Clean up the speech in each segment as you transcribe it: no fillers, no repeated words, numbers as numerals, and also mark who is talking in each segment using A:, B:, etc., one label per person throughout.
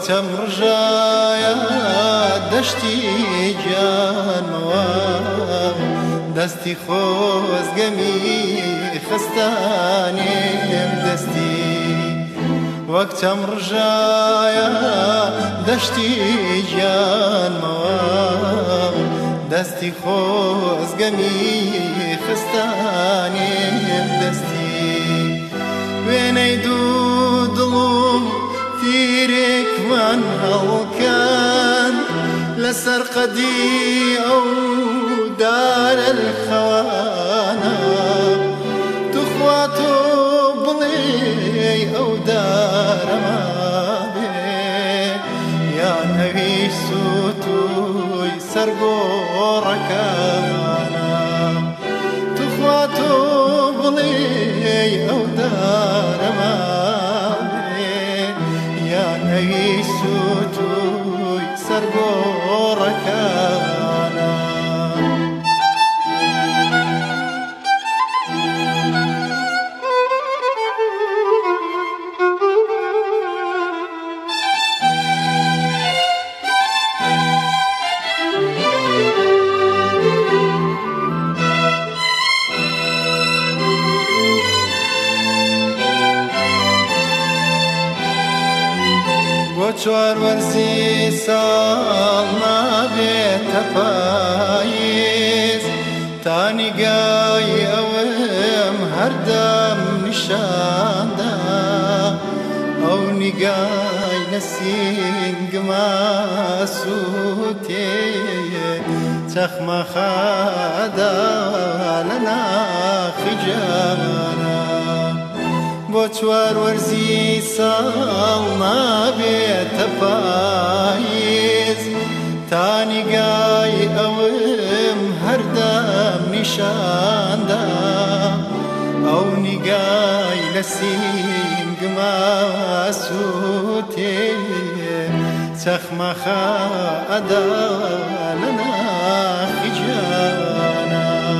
A: وەکتەم ڕژایە دەشتی گیانەوە دەستی خۆزگەمی خستانێم دەستی وەکتەم ڕژایە دەشتی گیانەوە دەستی خۆزگەمی خستانێم دەستی وێنەی دوو دڵ و تیرێکمان هەڵکەن لەسەر قەدی ئەو دارە الخەوانە توخوا تۆ بڵێ ئەو دارەما بێ یان ئەوی سووتوی سەرگۆڕەکانە توخوا تۆ بڵێ ئەو دارەما ئەوی سووتوی سەرگۆڕەکانە چوار وەرزی ساڵ نابێتە پاییز تا نیگای ئەوم هەردەم نیشاندا ئەو نیگای لە سینگما سووتێ چەخمەخەدا لە ناخی جانە بۆ چوار وەرزی ساڵ نابێتە پاییز تا نیگای ئەوم هەردەم نیشاندا ئەو نیگای لە سینگما سووتێ چەخمەخەدا لە ناخی جانە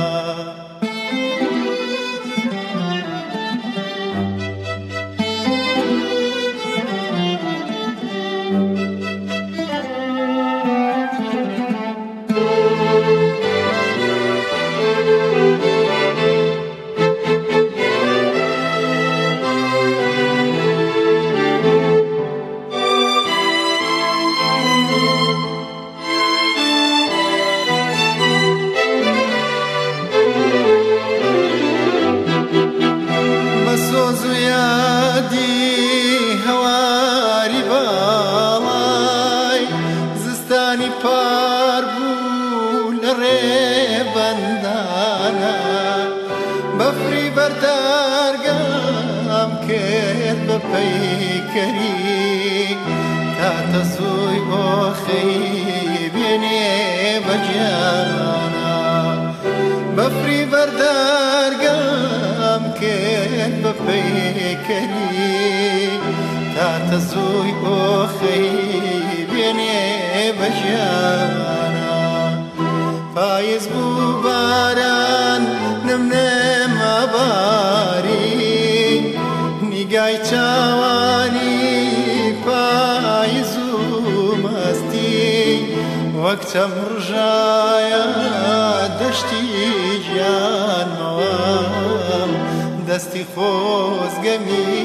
A: هەواری باڵای زستانی پار بوو لە ڕێبەندانە بەفری بەردارگام کرد بە پەیکەری تاتە سوی ئۆخەی بێنێ بەجیانە بەفری بەردارگام کرد بە پەیکەری تاتە سوی ئۆخەی بێنێ بەژیانە پاییز بوو باران نمنێمە باری نیگای چاوانی پاییز و مەستی وەکتەم ڕژایە دەشتی گیانەوە دەستی خۆزگەمی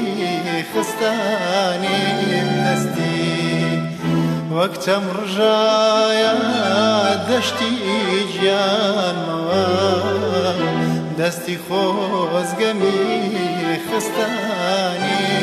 A: خستانێم دەستی وەکتەم ڕژایە دەشتی گیانەوە دەستی خۆزگەمی خستانێم